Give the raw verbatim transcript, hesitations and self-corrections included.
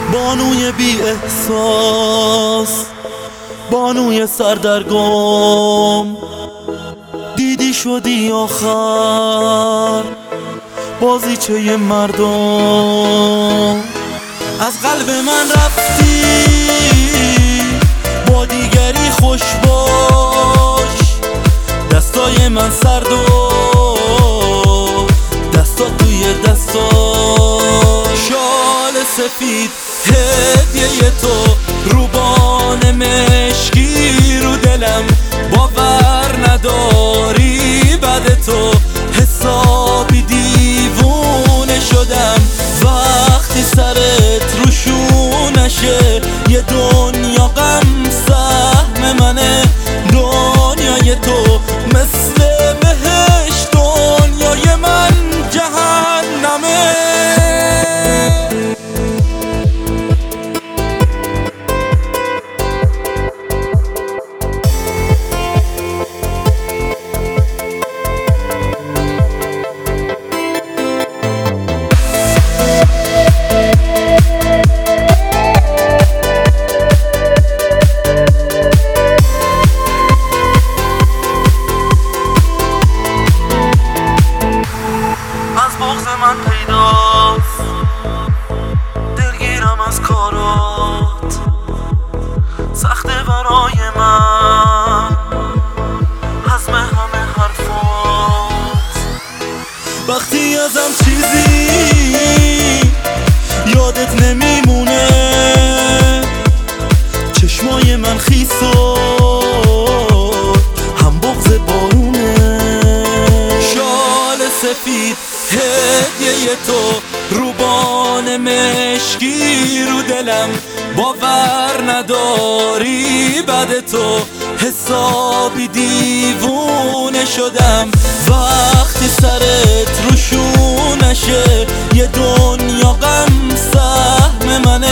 بانوی بی احساس، بانوی سردرگم، دیدی شدی آخر بازیچه مردم. از قلب من رفتی با دیگری خوش باش، دستای من سرد و دستا توی دستا. شال سفید هدیه تو، روبان مشکی رو دلم، باور نداری بعد تو حسابی دیوونه شدم. وقتی سرت رو شونشه یه دنیا غم سهم منه، دنیای تو مثل بهشت، دنیای من جهنمه. من پیداست دلگیرم از کارات، سخته برای من هضم همه حرفات. وقتی ازم چیزی یادت نمیمونه، چشمای من خیس و هم بغض بارونه. شال سفید هدیه تو، روبان مشکی رو دلم، باور نداری بعد تو حسابی دیوونه شدم. وقتی سرت رو شونشه یه دنیا غم سهم منه،